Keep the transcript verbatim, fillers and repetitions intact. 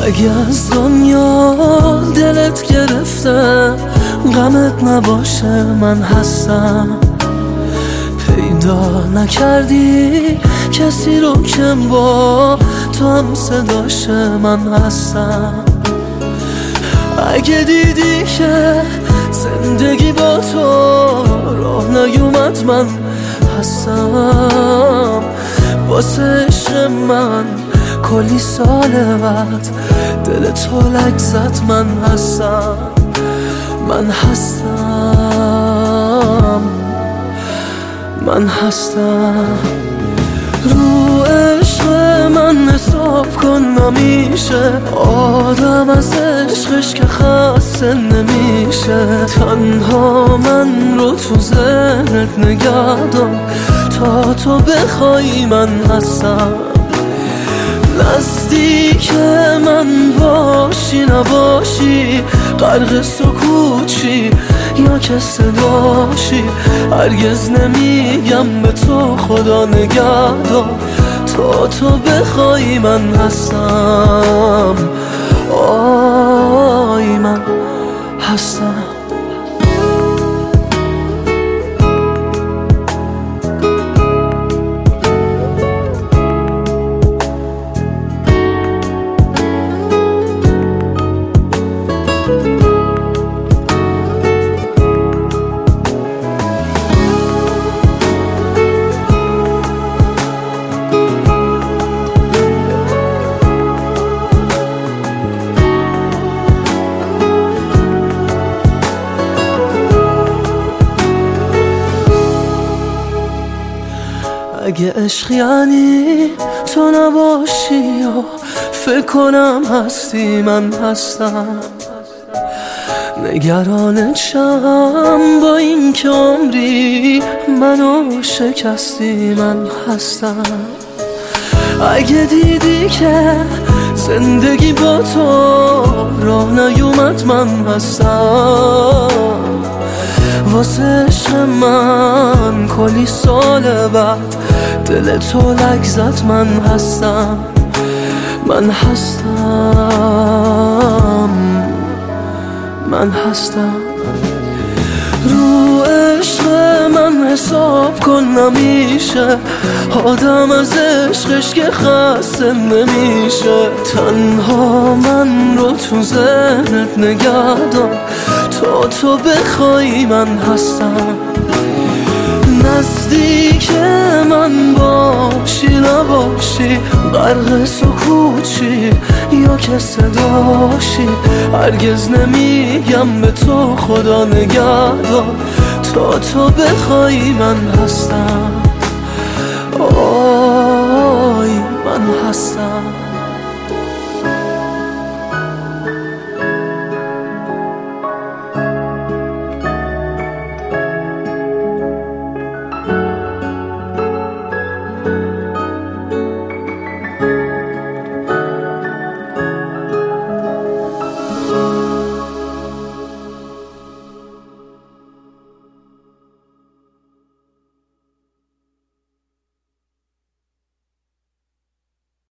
اگه از دنیا دلت گرفته غمت نباشه من هستم. پیدا نکردی کسی رو که با تو هم صداشه من هستم. اگه دیدی که زندگی با تو راه نیومد من هستم. واسه عشق من کلی سال بعد دل تو لک زد من هستم. من هستم من هستم. رو عشق من حساب کن نمیشه، آدم از عشقش که خسته نمیشه. تنها من رو تو ذهنت نگه دار تا تو بخوای من هستم. نزدیک من باشی نباشی، غرق سکوتشی یا که صداشی، هرگز نمیگم به تو خدا نگهدار تا تو بخوای من هستم. آی من هستم. اگه عشق یعنی تو نباشی یا فکر کنم هستی من هستم. نگرانتشم با این که عمری منو شکستی من هستم. اگه دیدی که زندگی با تو راه نیومد من هستم. واسه عشق من کلی سال بعد دل تو لک زد من هستم. من هستم من هستم. رو عشق من حساب کن نمیشه، آدم از عشقش که خسته نمیشه. تنها من رو تو ذهنت نگه دار تا تو بخوای من هستم. نزدیک من باشی نباشی، غرق سکوتشی یا که صداشی، هرگز نمیگم به تو خدا نگهدار تا تو بخوای من هستم.